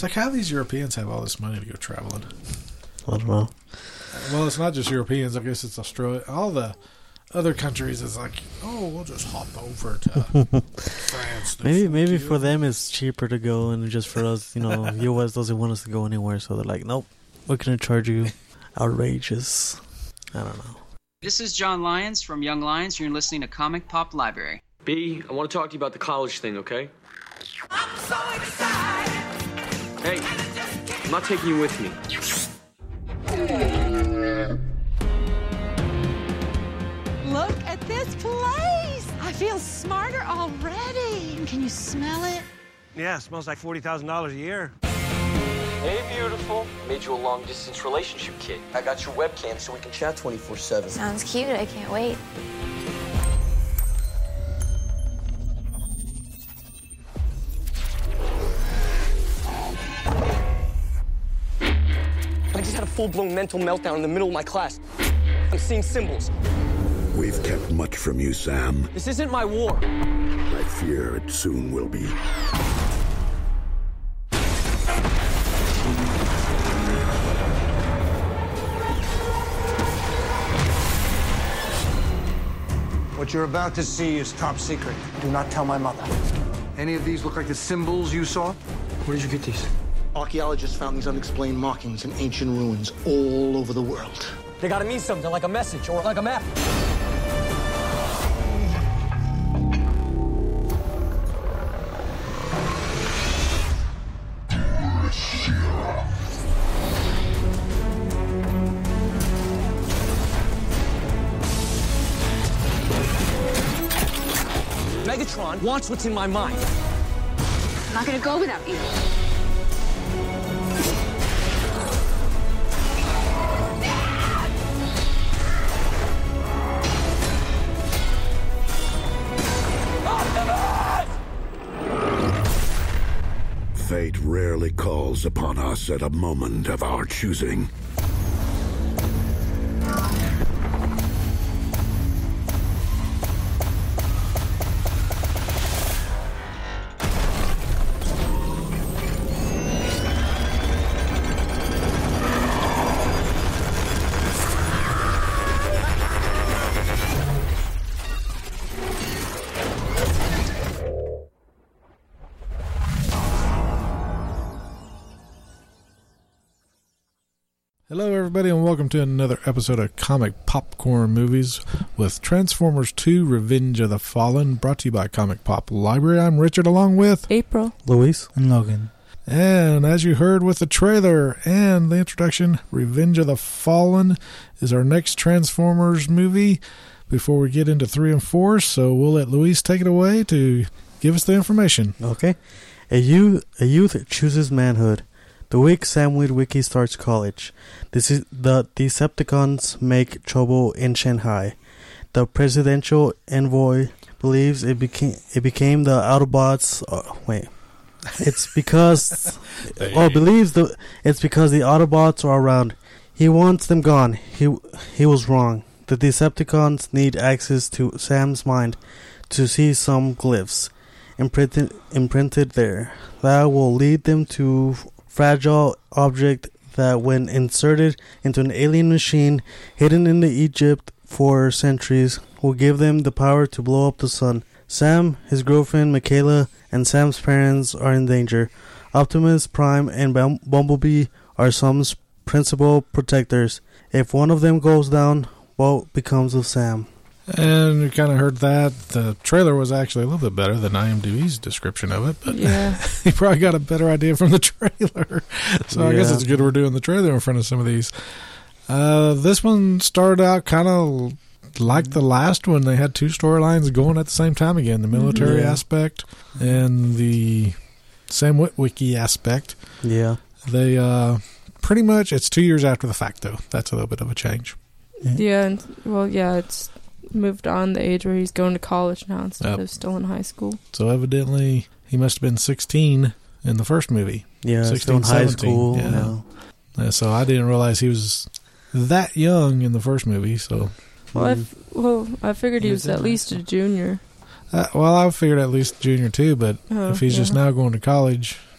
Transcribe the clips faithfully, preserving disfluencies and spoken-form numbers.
It's like, how these Europeans have all this money to go traveling? I don't know. Well, it's not just Europeans. I guess it's Australia. All the other countries is like, oh, we'll just hop over to France. Maybe maybe for them it's cheaper to go, and just for us, you know, U S doesn't want us to go anywhere, so they're like, nope, we're going to charge you outrageous. I don't know. This is John Lyons from Young Lions. You're listening to Comic Pop Library. B, I want to talk to you about the college thing, okay? I'm so excited. Hey, I'm not taking you with me. Look at this place. I feel smarter already. Can you smell it? Yeah, it smells like forty thousand dollars a year. Hey, beautiful. Made you a long-distance relationship kit. I got your webcam so we can chat twenty-four seven. Sounds cute. I can't wait. I just had a full-blown mental meltdown in the middle of my class. I'm seeing symbols. We've kept much from you, Sam. This isn't my war. I fear it soon will be. What you're about to see is top secret. Do not tell my mother. Any of these look like the symbols you saw? Where did you get these? Archaeologists found these unexplained markings in ancient ruins all over the world. They gotta mean something, like a message or like a map. Megatron wants what's in my mind. I'm not gonna go without you. Fate rarely calls upon us at a moment of our choosing. Hello, everybody, and welcome to another episode of Comic Popcorn Movies with Transformers two Revenge of the Fallen, brought to you by Comic Pop Library. I'm Richard, along with April, Luis, and Logan. And as you heard with the trailer and the introduction, Revenge of the Fallen is our next Transformers movie before we get into three and four, so we'll let Luis take it away to give us the information. Okay. A youth, a youth chooses manhood. The week Sam Witwicky starts college. This is the Decepticons make trouble in Shanghai. The presidential envoy believes it became it became the Autobots. Oh, wait, it's because or believes the it's because the Autobots are around. He wants them gone. He he was wrong. The Decepticons need access to Sam's mind to see some glyphs imprinted imprinted there that will lead them to fragile object that, when inserted into an alien machine hidden in the Egypt for centuries, will give them the power to blow up the sun. Sam, his girlfriend Michaela, and Sam's parents are in danger. Optimus Prime and Bum- Bumblebee are Sam's principal protectors. If one of them goes down, what becomes of Sam? And you kind of heard that. The trailer was actually a little bit better than IMDb's description of it. But yeah. You probably got a better idea from the trailer. So yeah. I guess it's good we're doing the trailer in front of some of these. Uh, this one started out kind of like the last one. They had two storylines going at the same time again. The military yeah. aspect and the Sam Witwicky aspect. Yeah. They uh, pretty much, it's two years after the fact, though. That's a little bit of a change. Yeah, yeah and, well, yeah, it's moved on the age where he's going to college now instead yep. of still in high school. So evidently he must have been sixteen in the first movie. Yeah, sixteen, still in high school. Yeah. No. Yeah, so I didn't realize he was that young in the first movie. So well, I, f- well, I figured he was at least a junior. Uh, well, I figured at least junior too, but oh, if he's yeah. just now going to college,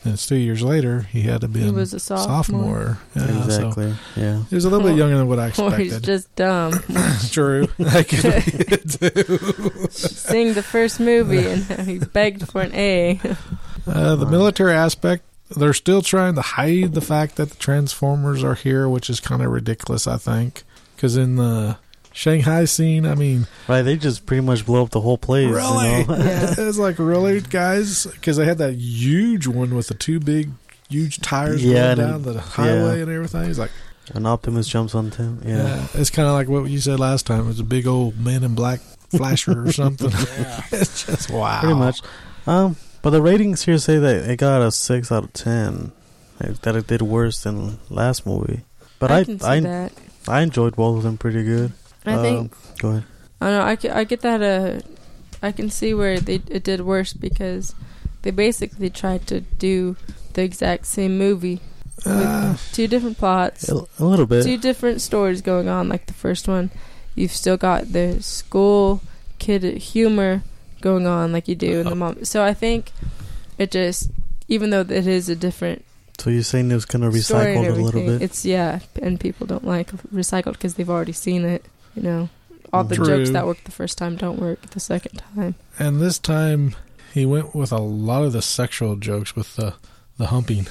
And it's two years later, he had to be He a was a sophomore. sophomore. Yeah, exactly. So yeah. he was a little bit younger than what I Or expected. he's just dumb. True. That could be it too. Seeing the first movie and he begged for an A. Uh, the military aspect, they're still trying to hide the fact that the Transformers are here, which is kind of ridiculous, I think. Because in the Shanghai scene, I mean... Right, they just pretty much blew up the whole place. Really? You know? Yeah. It's like, really, guys? Because they had that huge one with the two big, huge tires Yeah, going and- down the highway yeah. and everything. He's like... When Optimus jumps on him. Yeah. Yeah, it's kind of like what you said last time. It's a big old Man in Black flasher or something. It's just wow. Pretty much. Um, but the ratings here say that it got a six out of ten. Like, that it did worse than last movie. But I I can see I, that. I enjoyed both of them pretty good. I Um, think... Go ahead. I don't know. I, ca- I get that. Uh, I can see where they it did worse because they basically tried to do the exact same movie with Uh, two different plots, A, a little bit. two different stories going on. Like the first one, you've still got the school kid humor going on, like you do in the mom. So I think it just, even though it is a different So you're saying it was kind of story and recycled a little everything, bit? it's yeah, and people don't like recycled because they've already seen it. You know, all the True. jokes that worked the first time don't work the second time. and this time, he went with a lot of the sexual jokes with the, the humping.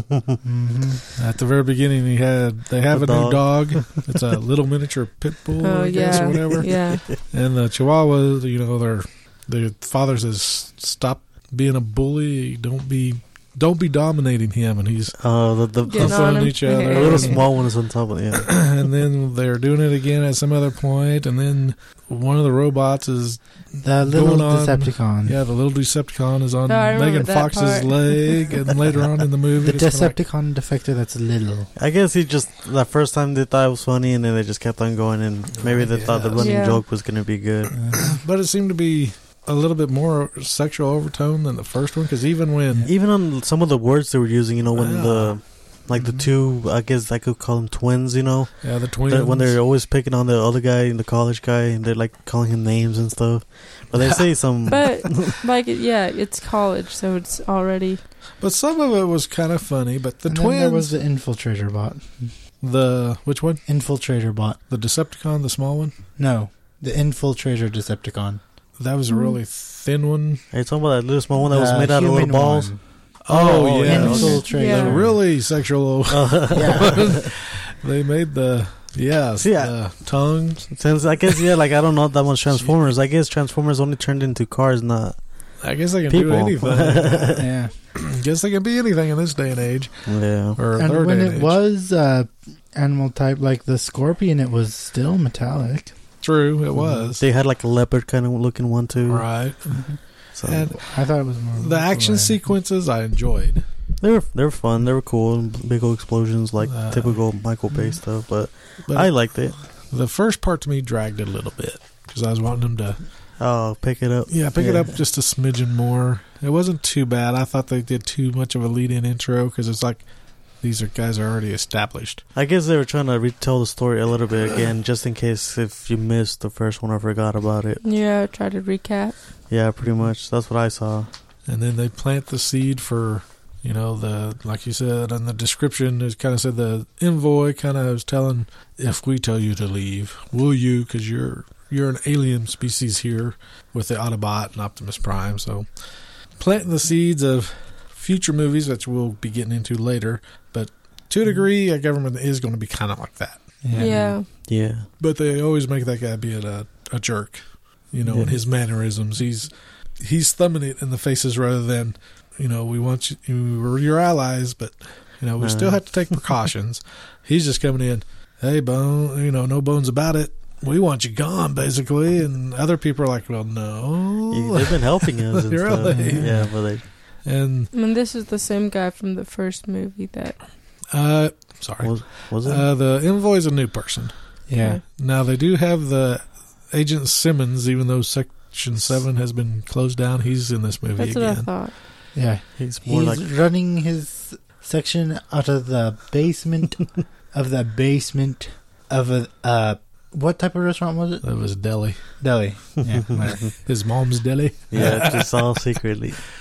Mm-hmm. At the very beginning, he had they have The a new dog. dog. It's a little miniature pit bull, Oh I guess, yeah, or whatever. yeah. And the Chihuahua, you know, their the father says, "Stop being a bully. Don't be, don't be dominating him." And he's Oh, the the, Getting the, on on him. each other. the little and, small one is on top of it. Yeah. and then they're doing it again at some other point, and then one of the robots is The little going on- Decepticon. yeah, the little Decepticon is on Oh, I remember Megan that Fox's part. leg, and later on in the movie, The it's kinda like, Decepticon defector that's little. I guess he just, the first time they thought it was funny, and then they just kept on going, and maybe they thought the Yeah. running Yeah. joke was going to be good. but it seemed to be a little bit more sexual overtone than the first one, because even when Even on some of the words they were using, you know, when Yeah. the, like the two, I guess I could call them twins, you know, yeah, the twins, that when they're always picking on the other guy, the college guy, and they're like calling him names and stuff. But they say some. But like, it, yeah, it's college, so it's already. but some of it was kind of funny. But the And then twins, there was the Infiltrator bot. the which one? Infiltrator bot. The Decepticon, the small one. No, the Infiltrator Decepticon. That was a really thin one. Are you talking about that little small one that was The made out of little human balls? one. Oh, Oh, yeah, yeah. Infiltrator. Yeah. The really sexual. Yeah. They made the yes, Yeah. the tongue. Since I guess, yeah, like I don't know that much Transformers. I guess Transformers only turned into cars, not I guess they can people. do anything. Yeah. Guess they can be anything in this day and age, Yeah. or And third when day it and age. was uh, animal type like the scorpion, it was still metallic. True, it was They had like a leopard kind of looking one too. right. So And I thought it was more. the action sequences I enjoyed. they were they were fun. They were cool. Big old explosions, like Uh, typical Michael Bay stuff. But, But I liked it. the first part to me dragged it a little bit because I was wanting them to Oh, pick it up. yeah pick it up just a smidgen more. It wasn't too bad. I thought they did too much of a lead-in intro because it's like these are guys are already established. I guess they were trying to retell the story a little bit again, just in case if you missed the first one or forgot about it. Yeah, try to recap. Yeah, pretty much. That's what I saw. And then they plant the seed for, you know, the like you said in the description, it kind of said the envoy kind of was telling, if we tell you to leave, will you? Because you're you're an alien species here with the Autobot and Optimus Prime. So planting the seeds of future movies, which we'll be getting into later. But to a degree, a government is going to be kind of like that. Yeah. Yeah. But they always make that guy be a, a jerk, you know, Yeah. in his mannerisms. He's he's thumbing it in the faces rather than, you know, we want you, you we're your allies, but, you know, we Uh. still have to take precautions. He's just coming in, hey, bone, you know, no bones about it. We want you gone, basically. And other people are like, well, no. You- They've been helping us and Really? stuff. Yeah, but they... And, I mean, this is the same guy from the first movie that. uh, sorry. Was, was it? Uh, the envoy is a new person. Yeah. Now, they do have the Agent Simmons, even though Section seven has been closed down. He's in this movie That's what I again. thought. Yeah. He's more He's like... running his section out of the basement of the basement of a uh what type of restaurant was it? That was deli. Deli. Yeah, whatever. His mom's deli. Yeah, just all secretly.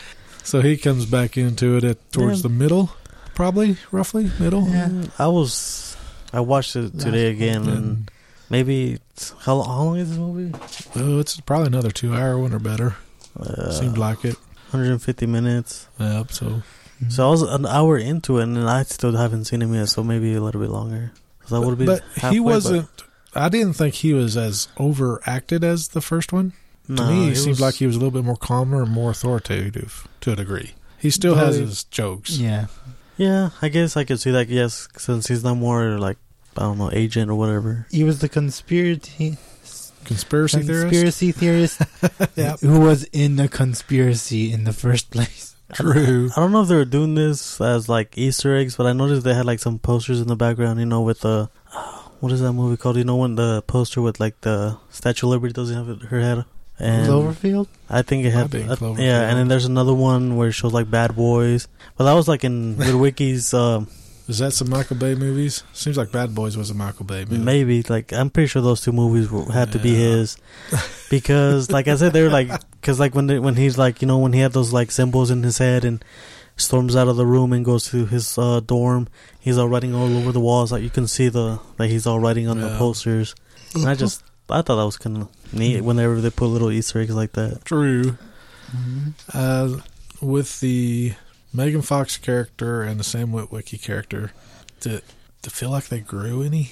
So he comes back into it at towards Yeah. the middle, probably, roughly, middle. Yeah. Mm, I was, I watched it today again, and maybe it's, how how long is this movie? Oh, it's probably another two hour one or better. Uh, Seemed like it. one hundred fifty minutes. Yep. So, So I was an hour into it, and I still haven't seen him yet. So maybe a little bit longer. So that would be. but halfway, he but- wasn't. I didn't think he was as overacted as the first one. To No, me, he he seems was- like he was a little bit more calmer and more authoritative to a degree. He still has Well, his jokes. Yeah. Yeah, I guess I could see that. Yes, since he's not more like I don't know, agent or whatever. He was the conspiracy Conspiracy theorist. conspiracy theorist Yep. who was in a conspiracy in the first place. True. I don't know if they were doing this as like Easter eggs, but I noticed they had like some posters in the background. You know, with the uh, what is that movie called? You know, when the poster with like the Statue of Liberty doesn't have her head. And Cloverfield? I think it had, Might be uh, Cloverfield. yeah. And then there's another one where it shows like Bad Boys, but that was like in Witwicky's. Um, Is that some Michael Bay movies? Seems like Bad Boys was a Michael Bay movie. Maybe like I'm pretty sure those two movies were, had to be Yeah. his, because like I said, they were like because like when they, when he's like you know when he had those like symbols in his head and storms out of the room and goes to his uh, dorm, he's all writing all over the walls. Like you can see the like he's all writing on the Yeah. posters. And I just I thought that was kind of neat whenever they put little Easter eggs like that. True. Mm-hmm. Uh, with the Megan Fox character and the Sam Witwicky character, to to feel like they grew any.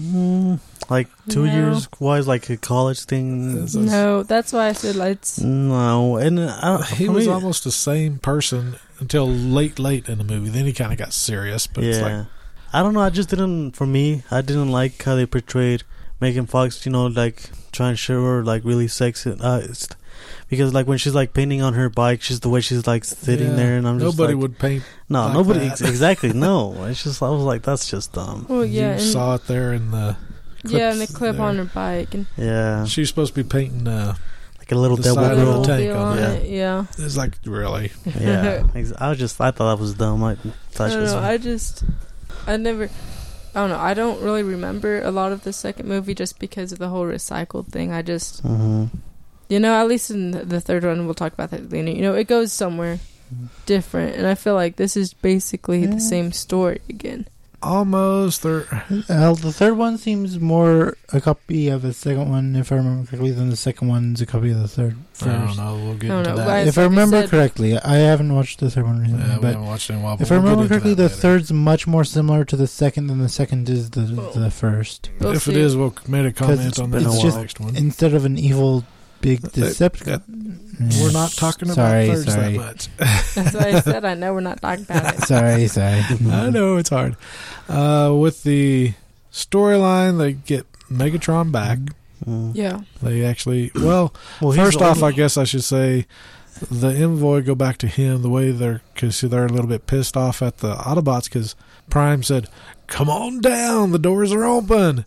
Mm, like two No. years wise, like a college thing. No, that's why I said let's. No, and I, He for was me- almost the same person until late, late in the movie. Then he kind of got serious. But yeah, it's like, I don't know. I just didn't. For me, I didn't like how they portrayed Megan Fox. You know, like trying to show her like really sexy. Uh, it's- because like when she's like painting on her bike, she's the way she's like sitting yeah, there, and I'm just nobody like, would paint. no, like nobody that. ex- exactly. No, it's just I was like, that's just dumb. Well, yeah, you and, saw it there in the. yeah, and the clips clip there. on her bike and Yeah, She's supposed to be painting. Uh, like a little the devil side of the the girl. tank deal on on it. it. Yeah. it's like really. Yeah, ex- I was just I thought that was dumb. I I thought she don't was know. I just, I never, I don't know. I don't really remember a lot of the second movie just because of the whole recycled thing. I just, hmm you know, at least in the, the third one, we'll talk about that later. You know, it goes somewhere different, and I feel like this is basically Yeah. the same story again. Almost there. Well, the third one seems more a copy of the second one, if I remember correctly, than the second one's a copy of the third. I don't First. know. We'll get I don't into know, that. but If I like you remember said- correctly, I haven't watched the third one recently, Yeah, we but haven't watched it in a while. But if I we'll get remember into correctly, that the later. third's much more similar to the second than the second is the the first. We'll if it see. is, we'll make a comment it's on been that a in the while. next one. Instead of an evil big Uh, Decepticon. We're not talking about sorry, thirds sorry. that much. That's why I said I know we're not talking about it. sorry, sorry. I know it's hard. Uh, with the storyline, they get Megatron back. Mm. Yeah. They actually, well, Well, he's first the off, only- I guess I should say the envoy go back to him the way they're, because they're a little bit pissed off at the Autobots because Prime said, "Come on down, the doors are open."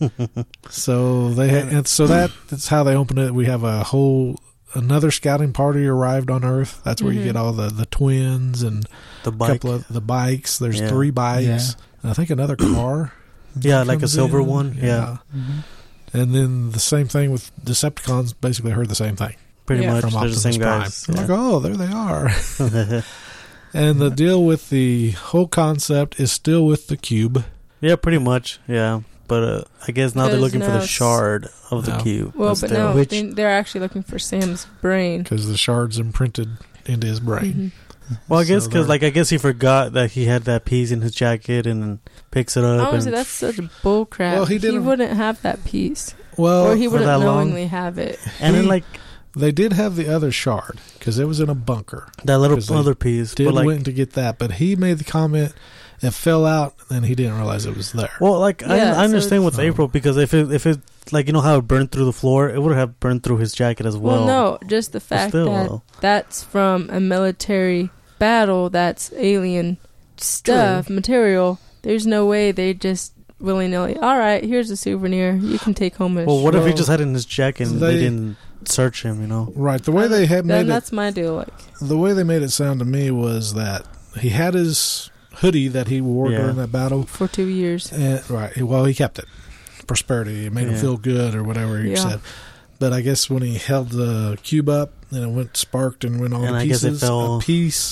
So they had, and so that that's how they open it. We have a whole another scouting party arrived on Earth. That's where Mhm. you get all the the twins and the a bike. couple of the bikes. There's Yeah. three bikes. Yeah. And I think another car. Yeah, like a comes silver in. one. Yeah, And then the same thing with Decepticons. Basically, heard the same thing pretty Yeah. much. from They're the Optimus same Prime. guys. I'm Yeah. like, oh, there they are. And the deal with the whole concept is still with the cube. Yeah, pretty much. Yeah, but uh, I guess now they're Because looking for now the it's- shard of the No. cube. Well, but still. no, Which- they, they're actually looking for Sam's brain. Because the shard's imprinted into his brain. Mhm. Well, I guess So because they're- like I guess he forgot that he had that piece in his jacket and then picks it up. Honestly, and that's such bull crap. Well, he he didn't- wouldn't have that piece, Well, or he for wouldn't that long. knowingly have it. and then he- like they did have the other shard because it was in a bunker. that little 'Cause they other piece. Did But like, went to get that, but he made the comment it fell out, and he didn't realize it was there. well, like Yeah, I, so I understand it's- with April because if it if it like you know how it burned through the floor, it would have burned through his jacket as well. Well, no, just the fact still, that though. that's from a military battle. That's alien stuff, material. There's no way they just willy nilly. All right, here's a souvenir. You can take home. A Well, what if he Well, just had it in his jacket and they, they- didn't search him? You know. Right, the way they had Then made it, that's my deal. Like, the way they made it sound to me was that he had his hoodie that he wore Yeah. during that battle. for two years. And, right. Well, he kept it. Prosperity. It made him Yeah. feel good or whatever he Yeah. said. But I guess when he held the cube up and it went sparked and went all And to I guess it pieces, fell- a piece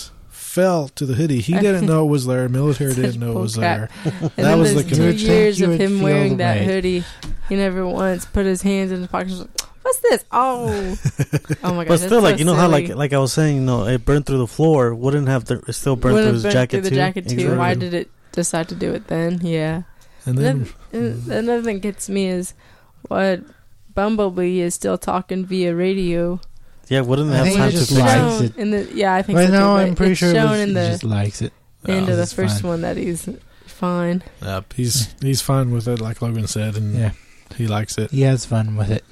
fell to the hoodie. He didn't know it was there. Military Such didn't know it was bullcrap. there. And That then was the those two connection. years You of would him feel wearing the that weight. hoodie. He never once put his hands in his pockets. and was like, what's this? Oh, oh my god! But still, that's like so you know how like silly. like I was saying, you know, it burned through the floor. Wouldn't have the, it still burned Wouldn't through his have burnt jacket through the too. jacket too. Exactly. Why did it decide to do it then? Yeah. And then Then, uh, another thing gets me is what Bumblebee is still talking via radio. Yeah, wouldn't I have think time he to just fix likes it. Shown it. in the yeah, I think Right so now, too, but I'm pretty it's sure it shown was, in he the just likes it. end of the It's first fun. one that he's fine. Yep, he's he's fine with it, like Logan said, and Yeah. he likes it. He has fun with it.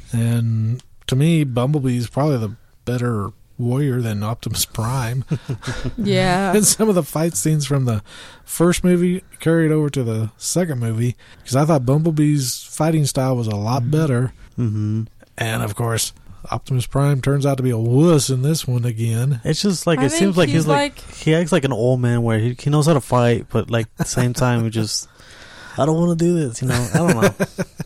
And to me, Bumblebee's probably the better warrior than Optimus Prime. Yeah. And some of the fight scenes from the first movie carried over to the second movie, because I thought Bumblebee's fighting style was a lot better. Mm-hmm. And of course, Optimus Prime turns out to be a wuss in this one again. It's just like I it think seems like he's, he's like, like- he acts like an old man where he he knows how to fight, but like at the same time he just I don't want to do this, you know. I don't know.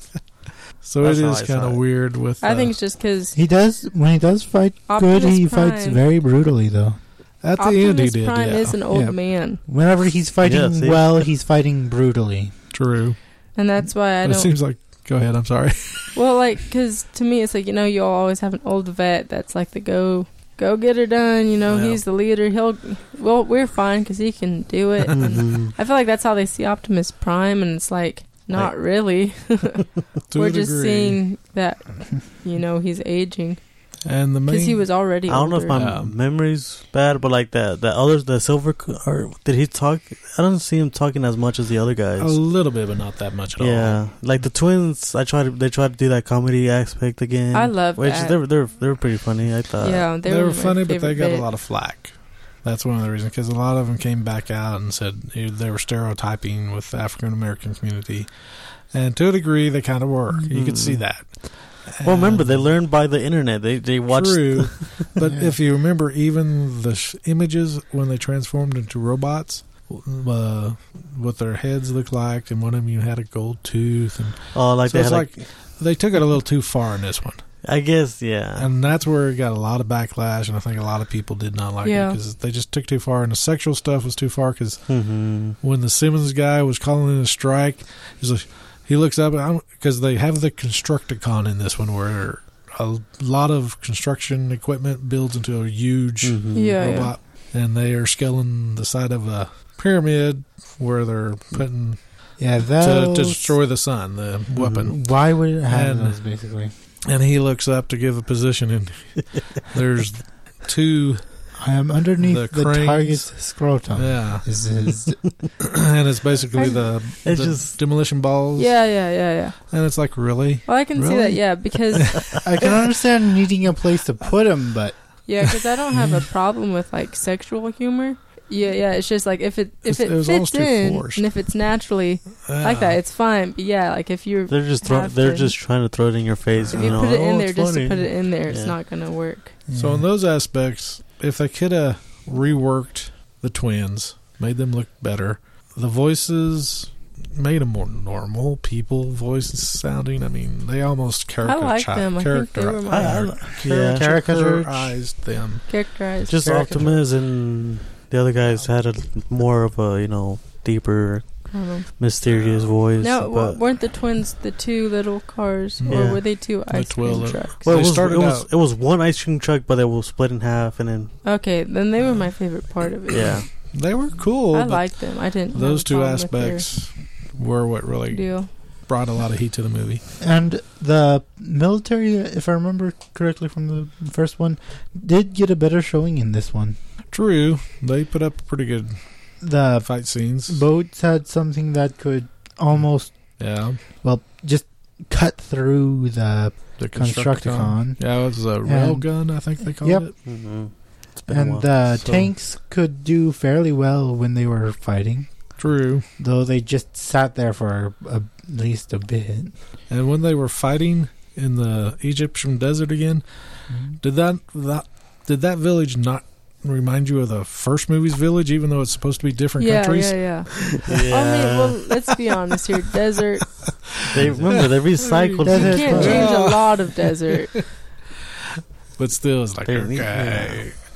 So That's it how is I kind saw of it. weird with. I uh, think it's just because He does when he does fight Optimus good. He Prime- fights very brutally though. at the Optimus end he did. Prime Yeah, is an old Yeah. man, Whenever he's fighting Yeah, see? well, he's fighting brutally. true. and that's why I But it don't. seems like. Go ahead. I'm sorry. Well, like, because to me, it's like, you know, you'll always have an old vet that's like the go go get her done. You know, Yeah. he's the leader. He'll, well, we're fine because he can do it. And Mhm. I feel like that's how they see Optimus Prime, and it's like, not really. To We're a just degree. seeing that, you know, he's aging And the main. because he was already. I don't know if older. my Yeah. memory's bad, but like the the others, the silver, c- or did he talk? I don't see him talking as much as the other guys. a little bit, but not that much at all. Yeah, like the twins. I tried. To, they tried to do that comedy aspect again. I love which that. they were they were they were pretty funny. I thought. Yeah, They, they, were my funny, but they favorite got bit. a lot of flack. That's one of the reasons, because a lot of them came back out and said they were stereotyping with the African American community, and to a degree, they kind of were. You could see that. Well, remember And- they learned by the internet. They they watched. True, but Yeah. if you remember, even the sh- images when they transformed into robots, uh, what their heads looked like, and one of them you had a gold tooth, and Oh, like so they it's had like, like, they took it a little too far in this one. I guess yeah. And that's where it got a lot of backlash, and I think a lot of people did not like Yeah. it because they just took too far, and the sexual stuff was too far. Because hmm when the Simmons guy was calling in a strike, he's like, he looks up because they have the Constructicon in this one, where a lot of construction equipment builds into a huge Mhm. Yeah, yeah. robot, and they are scaling the side of a pyramid where they're putting Yeah, to, those. to destroy the sun, the weapon. Why would it have And- those basically? And he looks up to give a position, and there's two. I am underneath The the, cranes. target's scrotum. Yeah, Is his and it's basically the, It's the just- demolition balls. Yeah, yeah, yeah, yeah. And it's like, really? Well, I can see Really? that, yeah, because I can understand needing a place to put him, but yeah, because I don't have a problem with like sexual humor. Yeah, yeah. It's just like if it if It's- it, it was fits almost too in forced. and if it's naturally like Yeah. that, it's fine. But yeah, like if you're They're just throw, have they're to- just trying to throw it in your face. if you you know, put it oh, in there it's just funny. to put it in there, it's Yeah. not gonna work. So in those aspects, if they could have reworked the twins, made them look better, the voices made them more normal people voices sounding. I mean, they almost caricature, like them. I think they were my- I- I- yeah. caricaturized them. Characterized. Just Caricature. Optimus and the other guys had a more of a you know deeper, I don't know. mysterious voice. No, w- but, weren't the twins the two little cars, Yeah. or were they two ice twin cream little- trucks? well, it They was, started it was out- it was one ice cream truck, but it was split in half, and then Okay, then they were my favorite part of it. yeah, They were cool. I but liked them. I didn't. those have a two problem with their aspects were what really deal. brought a lot of heat to the movie. and the military, if I remember correctly from the first one, did get a better showing in this one. True, they put up pretty good The fight scenes. boats had something that could almost, Yeah, well, just cut through the the Constructicon. Yeah, it was a rail And- gun, I think they called Yep. it. mm-hmm. It's been a and while. the So- tanks could do fairly well when they were fighting, True. though they just sat there for a, at least a bit. And when they were fighting in the Egyptian desert again, did that, that did that village not remind you of the first movie's village, even though it's supposed to be different Yeah, countries? yeah, yeah. yeah. I mean, well, let's be honest here. Desert. they remember they recycled. Desert You can't fun. change a lot of desert. But still, it's like, They- okay.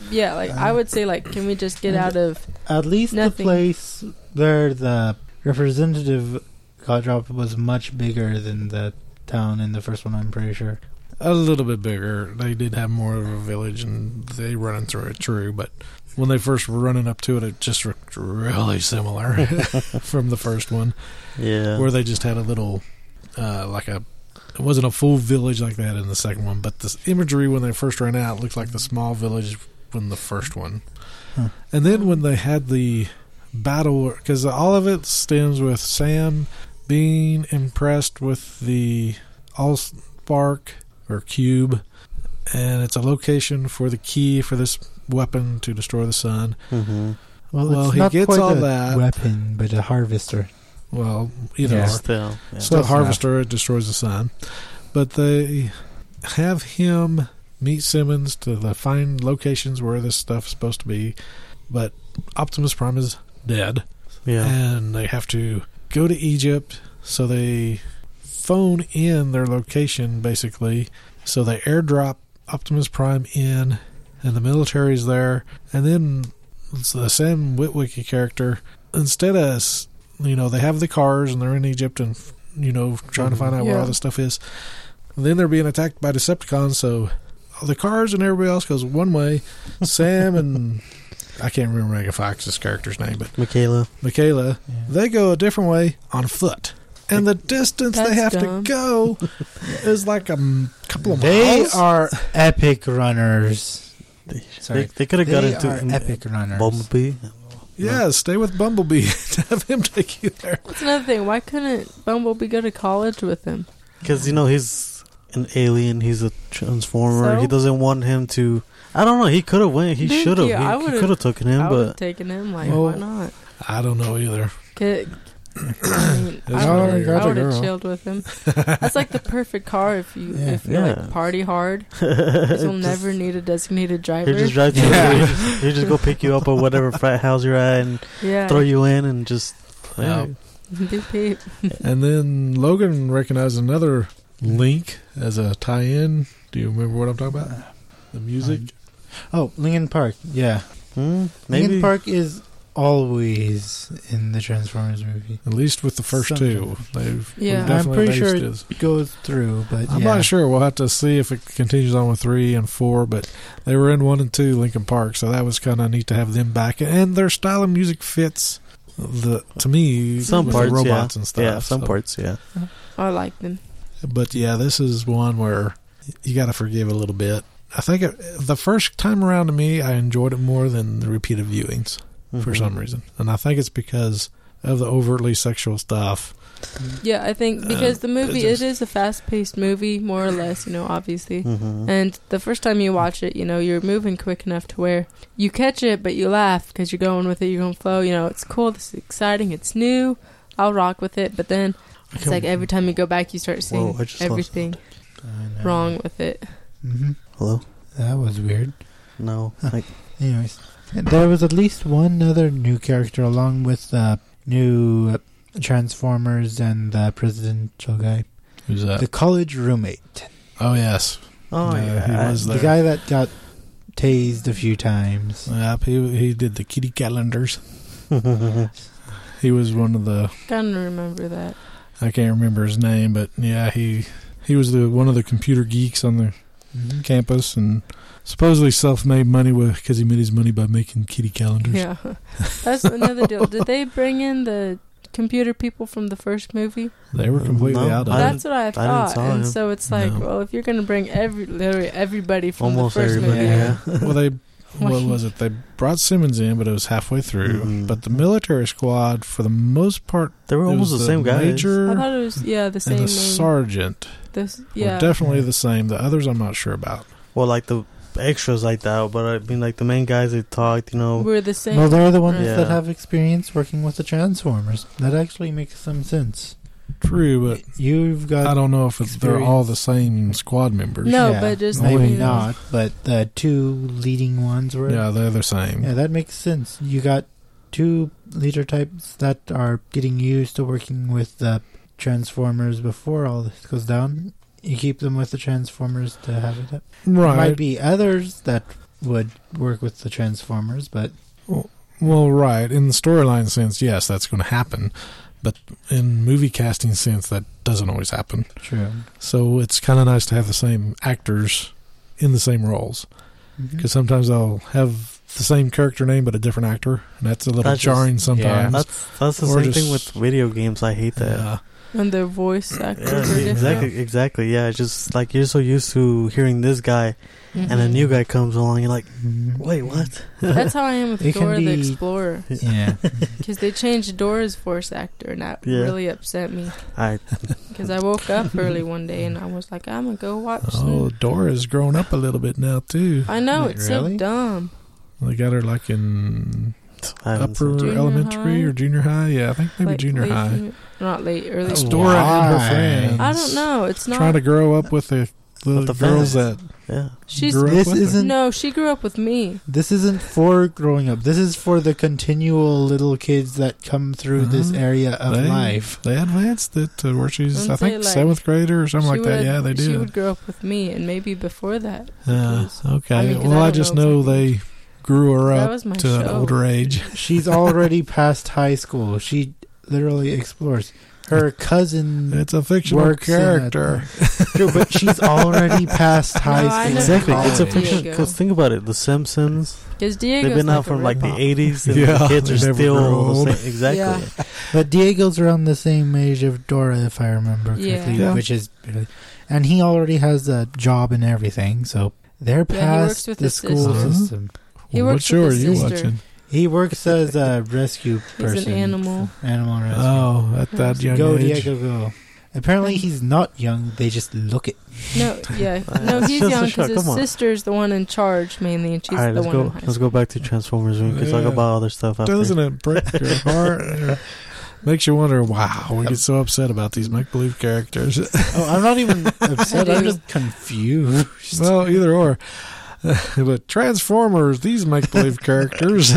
yeah, like I would say, like, can we just get out of At least nothing? the place where the representative got dropped was much bigger than the town in the first one, I'm pretty sure. A little bit bigger. They did have more of a village, and they running through it, true. But when they first were running up to it, it just looked really similar from the first one. Yeah. Where they just had a little, uh, like a, it wasn't a full village like that in the second one, but the imagery when they first ran out looked like the small village from the first one. Huh. And then when they had the battle, because all of it stems with Sam being impressed with the Allspark or cube, and it's a location for the key for this weapon to destroy the sun. Mm-hmm. Well, Well, it's he not gets quite all a that. weapon, but a harvester. Well, either Yeah. or. Still, yeah. Still, Close harvester, it destroys the sun. But they have him meet Simmons to the find locations where this stuff is supposed to be. But Optimus Prime is dead. Yeah. And they have to go to Egypt, so they phone in their location, basically. So they airdrop Optimus Prime in, and the military's there. And then the Sam Witwicky character, instead of, you know, they have the cars and they're in Egypt and, you know, trying to find out where Yeah. all this stuff is. And then they're being attacked by Decepticons, so the cars and everybody else goes one way. Sam and I can't remember Megan Fox's character's name, but Michaela. Michaela, they go a different way on foot. And the distance That's they have dumb. to go is like a m- couple of They miles. are epic runners. They, Sorry. they, they could have got They into are an- epic runners. Bumblebee. Yeah, stay with Bumblebee to have him take you there. That's another thing. Why couldn't Bumblebee go to college with him? Because, you know, he's an alien. He's a transformer. So? He doesn't want him to... I don't know. He could have went. He Thank should have. you. I He, would've- could have taken him, I would have but... taken him. Like, Well, why not? I don't know either. Get, I mean, It's I all would right, got have a girl. chilled with him. That's like the perfect car if you Yeah. if you Yeah. like party hard. Because you'll Just- never need a designated driver. He just drive to Yeah. he just, he just go pick you up at whatever frat house you're at and yeah. throw you in and just... Yeah. Beep, beep. And then Logan recognized another link as a tie-in. Do you remember what I'm talking about? The music? Oh, Linkin Park. Yeah. Hmm, maybe... Linkin Park is always in the Transformers movie. At least with the first two. They've Yeah. I'm definitely pretty sure based it goes through, but I'm yeah. not sure. We'll have to see if it continues on with three and four, but they were in one and two, Linkin Park, so that was kind of neat to have them back. And their style of music fits the to me Some with parts, the robots yeah. and stuff. Yeah, some so. parts, yeah. I like them. But yeah, this is one where you got to forgive a little bit. I think it, the first time around to me, I enjoyed it more than the repeated viewings for Mhm. some reason, and I think it's because of the overtly sexual stuff. Yeah, I think because the movie, just- it is a fast-paced movie, more or less, you know, obviously. Mhm. And the first time you watch it, you know, you're moving quick enough to where you catch it, but you laugh because you're going with it, you're going to flow. You know, it's cool, this is exciting, it's new, I'll rock with it. But then it's like every time you go back, you start seeing Whoa, I just lost everything I know. wrong with it. hmm Hello? That was weird. No. Like, Anyways, there was at least one other new character along with the new uh, Transformers and the presidential guy. Who's that? The college roommate. Oh yes. oh, Yeah, yeah. he was The there. guy that got tased a few times. Yep, he he did the kitty calendars. He was one of the Kind of remember that. I can't remember his name, but yeah, he he was the one of the computer geeks on the Mhm. campus, and supposedly self-made money because he made his money by making kitty calendars. Yeah. That's another deal. Did they bring in the computer people from the first movie? They were completely No, out of I it. That's what I didn't thought. saw And him. so it's like, No. well, if you're going to bring every literally everybody from Almost the first everybody, movie. yeah. Well, they what was it? They brought Simmons in, but it was halfway through. Mhm. But the military squad, for the most part, They were it almost was the same guys. major I thought it was, yeah, the same and the name. sergeant. This, Were yeah. definitely the same. The others, I'm not sure about. Well, like the extras like that, but I mean, like the main guys they talked, you know. We're the same. Well, they're the ones Yeah. that have experience working with the Transformers. That actually makes some sense. True, but You've got I don't know if it's, they're all the same squad members. No, yeah, but just maybe you know. not. But the two leading ones were. Yeah, they're the same. Yeah, that makes sense. You got two leader types that are getting used to working with the Transformers before all this goes down. You keep them with the Transformers to have it up. Right. There might be others that would work with the Transformers, but Well, well, right. In the storyline sense, yes, that's going to happen. But in movie casting sense, that doesn't always happen. true. So it's kind of nice to have the same actors in the same roles. Because Mhm. sometimes they'll have the same character name but a different actor. And that's a little That's just- jarring sometimes. That's that's the Or same just- thing with video games. I hate that. Yeah. And their voice actors Yeah, are different. exactly, exactly. Yeah, it's just like you're so used to hearing this guy, and a Mhm. new guy comes along. You're like, Mhm. wait, what? That's how I am with It can Dora the be- Explorer. Yeah. Because they changed Dora's voice actor, and that Yeah. really upset me. I Because I woke up early one day, and I was like, I'm going to go watch Oh, some. Dora's grown up a little bit now, too. I know, Wait, it's really? so dumb. They got her like in I haven't upper seen- Junior elementary high? or junior high. Yeah, I think maybe Like, junior late high. junior- Not late, early. It's Oh, Dora and her why? friends. I don't know. It's not. Trying to grow up with the, the, With the girls fans. that Yeah, She's grew up This with her. isn't- no. She grew up with me. This isn't for growing up. This is for the continual little kids that come through this Uh-huh. area of they, life. They advanced it to where she's, Wouldn't I say, think, like, seventh grader or something She like that. would- Yeah, they She do. would grow up with me, and maybe before that. Yeah, because- okay. I mean, 'cause well, I I, don't just know know exactly. they grew her That up was my to an show. older age. She's already past high school. She literally explores. Her cousin It's a fictional works in a- character. True, but she's already past high No, school. I never exactly. called It's a it. fiction. Diego. Because think about it, The Simpsons. Because Diego's They've been like out a from like the rip-off. eighties, and Yeah, the kids they are never still grow the old. same. Exactly. Yeah. But Diego's around the same age of Dora, if I remember Yeah. correctly, Yeah. which is, and he already has a job and everything, so they're Yeah, he works past with the his school sister. system. He what works show are with his you sister. watching? He works as a rescue He's person. an animal. Animal rescue. Oh, at that young Go, age. Diego, go. Apparently, he's not young. They just look it. No, yeah, no, he's Just a young show, because his come on. sister's the one in charge mainly, and she's All right, the let's one in go. high Let's school. go back to Transformers. We can talk Yeah. about other stuff after. Doesn't it break your heart? Makes you wonder, wow, we get so upset about these make-believe characters. Oh, I'm not even upset. I I'm do. just confused. Well, either or. But Transformers, these make-believe characters.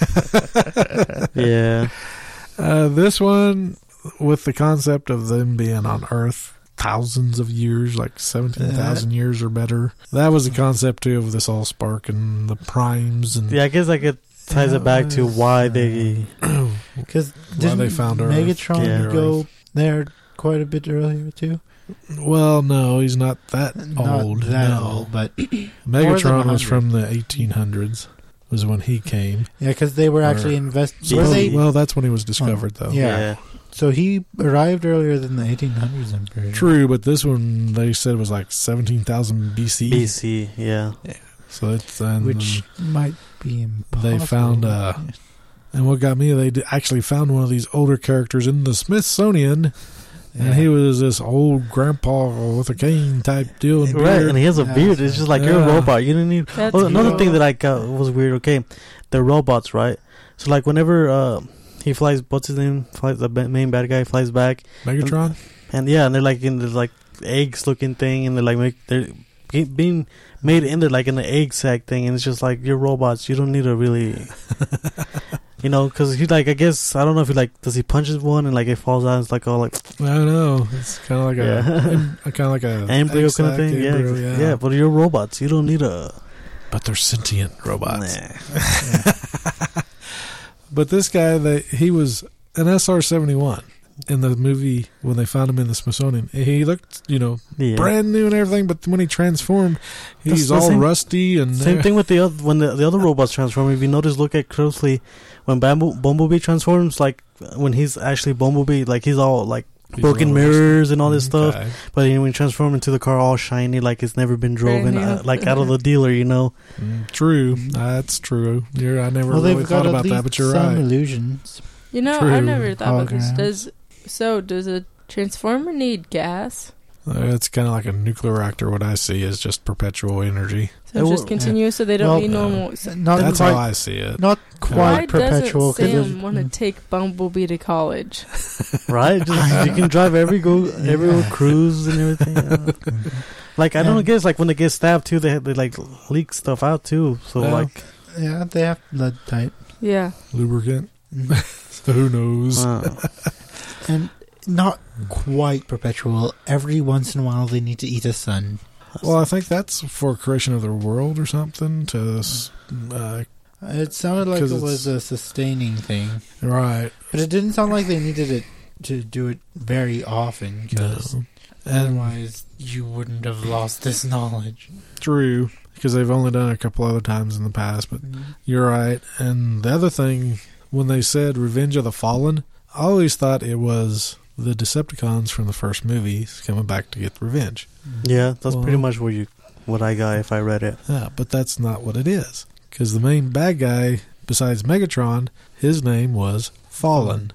Yeah. Uh, this one, with the concept of them being on Earth thousands of years, like seventeen thousand years or better. That was the concept, too, of this Allspark and the Primes. And Yeah, I guess like it ties it back to why they. Because Why didn't they found Earth. Megatron Yeah. go there quite a bit earlier, too? Well, no, he's not that Not old. that no. old, but Megatron was one from the eighteen hundreds, was when he came. yeah, because they were Or- actually invest. Were Well, they? well, that's when he was discovered, though. Yeah. So he arrived earlier than the eighteen hundreds, I'm pretty sure. True, but this one they said was like seventeen thousand B C. B C, yeah. So it's um, Which might be impossible. they found, uh, and what got me, they d- actually found one of these older characters in the Smithsonian, and he was this old grandpa with a cane type deal and Right, beard. and he has a beard. It's just like you're a Yeah. robot. You didn't need. That's Oh, another cool. thing that I got was weird. Okay, they're robots, right? So like whenever uh, he flies, what's his name? Flies the ba- main bad guy flies back. Megatron? And, and yeah, and they're like in the like eggs looking thing, and they're like make they're ge- being made in there like in the egg sack thing, and it's just like you're robots. You don't need to really. You know, because he like I guess I don't know if he like does he punches one and like it falls out and it's like all like I don't know. It's kind of like Yeah. a, kind of like a embryo egg kind of sac thing. Yeah, embryo, yeah, yeah. But you're robots. You don't need a. But they're sentient robots. Nah. But this guy, they, he was an S R seventy-one in the movie when they found him in the Smithsonian. He looked, you know, Yeah. brand new and everything, but when he transformed, he's the all same- rusty and Same thing with the other when the, the other robots transform. If you notice, look at closely when Bumble, Bumblebee transforms. Like when he's actually Bumblebee, like he's all like He's broken all mirrors and all this stuff. Okay. But then when he transforms into the car, all shiny, like it's never been driven, Brand new. uh, like out of the dealer, you know. Mm, true. That's true. You're, I never Well, really they've thought got at about that, least but you're some right. illusions. You know, True. I never thought about this. Holograms. Does so? Does a transformer need gas? Uh, it's kind of like a nuclear reactor. What I see is just perpetual energy. So it's just well, continuous, so they don't Well, need uh, normal. Not That's quite, how I see it. not Why quite perpetual. doesn't 'cause Sam want to take Bumblebee to college? Right? Just, you can drive every go, every Yeah. cruise and everything. yeah. Like I don't Yeah. guess like when they get stabbed too, they they like leak stuff out too. So Yeah. like, yeah, they have blood type. Yeah, Lubricant. So who knows? uh, And not quite perpetual. Every once in a while, they need to eat a sun. Well, I think that's for creation of the world or something. To uh, It sounded like 'cause it it's- was a sustaining thing. right. But it didn't sound like they needed it to do it very often, because No. And otherwise you wouldn't have lost this knowledge. true, because they've only done it a couple other times in the past. But you're right. And the other thing, when they said Revenge of the Fallen, I always thought it was the Decepticons from the first movie coming back to get revenge. Yeah, that's Well- pretty much what you what I got if I read it. Yeah, but that's not what it is. Because the main bad guy, besides Megatron, his name was Fallen.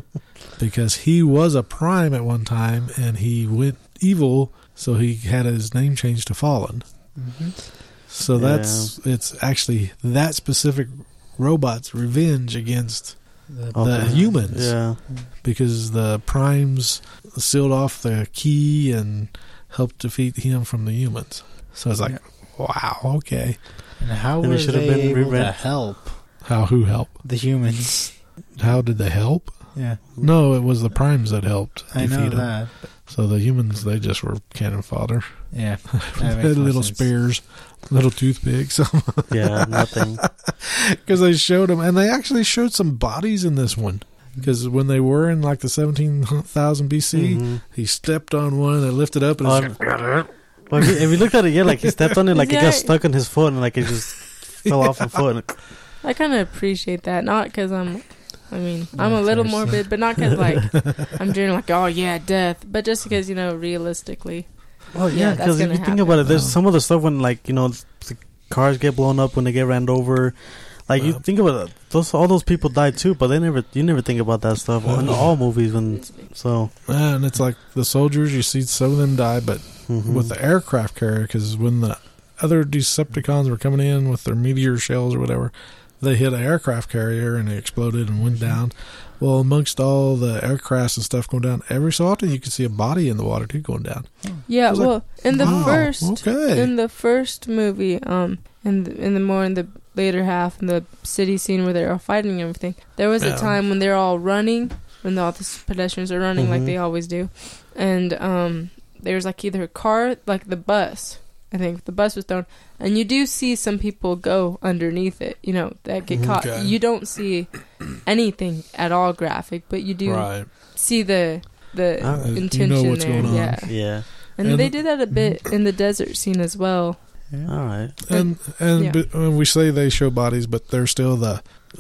Because he was a Prime at one time, and he went evil, so he had his name changed to Fallen. Mm-hmm. So that's, it's actually that specific robot's revenge against The, the Okay. humans. Yeah. Because the Primes sealed off the key and helped defeat him from the humans. So it's like, Yeah. wow, okay. and how And it were should have they been able to reread. help How, who helped? the humans? How did they help? Yeah, No, it was the Primes that helped I defeat know them. that. So the humans, they just were cannon fodder. Yeah, They that had makes more little sense. spears, little toothpicks. Yeah, nothing. Because they showed them, and they actually showed some bodies in this one. Because when they were in like the seventeen thousand B C, Mhm. he stepped on one and they lifted up and it's On- like, Well, if you, if you looked at it, yeah, like he stepped on it, like it Yeah. got stuck on his foot, and like it just fell off the foot. And, I kind of appreciate that, not because I'm, I mean, I'm a That's little nice. morbid, but not because like I'm doing like, oh yeah, death, but just because, you know, realistically, well, Yeah, yeah, that's because if gonna you think happen. about it, there's Wow. some of the stuff when like you know the cars get blown up when they get ran over. Like you Wow. think about it, those all those people died too, but they never you never think about that stuff in all movies. When so and it's like the soldiers, you see some of them die, but mhm. with the aircraft carrier, because when the other Decepticons were coming in with their meteor shells or whatever, they hit an aircraft carrier and it exploded and went down. Well, amongst all the aircrafts and stuff going down, every so often you can see a body in the water too going down. yeah. was like, Well, in the wow, first, okay. in the first movie, um, in the, in the more in the later half, in the city scene where they're all fighting and everything, there was Yeah. a time when they're all running, when all the pedestrians are running like Mhm. they always do, and um, there's like either a car, like the bus. I think the bus was thrown, and you do see some people go underneath it. You know that get caught. Okay. You don't see anything at all graphic, but you do Right. see the the Uh, you know intention what's there. going on. Yeah, yeah, and, And- they do that a bit in the desert scene as well. all right. And and Yeah. but when we say they show bodies, but they're still the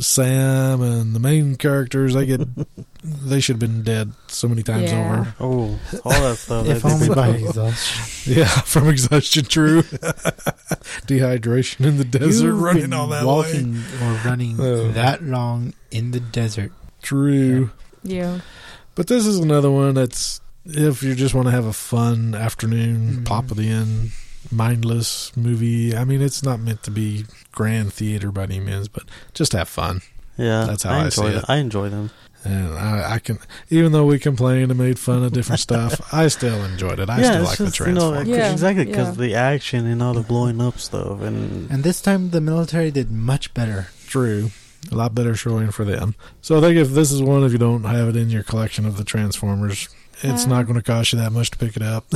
Sam and the main characters. They get they should have been dead so many times Yeah. over. Oh, all that stuff. If that they only did. by exhaustion. Yeah, from exhaustion, true. Dehydration in the desert, You've running been all that way. walking or running Oh. that long in the desert. True. Yeah, But this is another one that's, if you just want to have a fun afternoon, Mhm. pop it in, mindless movie. I mean, it's not meant to be grand theater by any means, but just have fun. Yeah, That's how I I enjoy see them. it. I enjoy them. And I, I can, even though we complained and made fun of different stuff, I still enjoyed it. I yeah, still it's like just, the you know, Transformers. Yeah, exactly because yeah. the action and all the blowing up stuff and And this time the military did much better. True. A lot better showing for them. So I think if this is one, if you don't have it in your collection of the Transformers, it's Uh. not going to cost you that much to pick it up.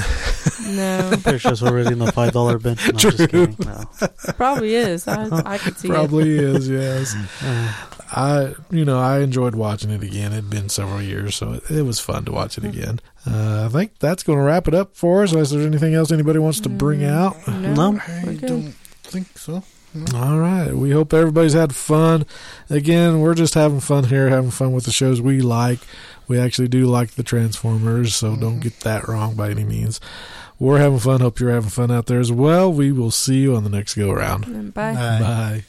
no, pretty sure it's already in the five dollar bin. No, I'm just True. kidding. No. probably is. I, I could see Probably is, yes. Uh, I, you know, I enjoyed watching it again. It'd been several years, so it, it was fun to watch it again. Uh, I think that's going to wrap it up for us. Unless there's anything else anybody wants to bring Mm, out. it. No, No. we're I good. don't think so. All right. We hope everybody's had fun. Again, we're just having fun here, having fun with the shows we like. We actually do like the Transformers, so don't get that wrong by any means. We're having fun. Hope you're having fun out there as well. We will see you on the next go around. Bye. Bye. Bye.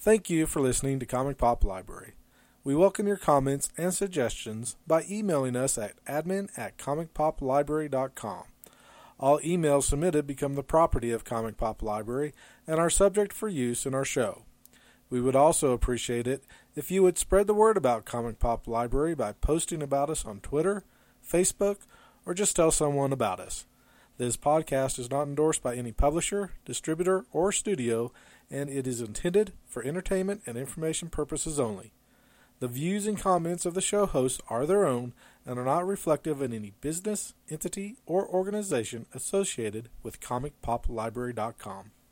Thank you for listening to Comic Pop Library. We welcome your comments and suggestions by emailing us at admin at comic pop library dot com. All emails submitted become the property of Comic Pop Library and are subject for use in our show. We would also appreciate it if you would spread the word about Comic Pop Library by posting about us on Twitter, Facebook, or just tell someone about us. This podcast is not endorsed by any publisher, distributor, or studio, and it is intended for entertainment and information purposes only. The views and comments of the show hosts are their own and are not reflective of any business, entity, or organization associated with comic pop library dot com.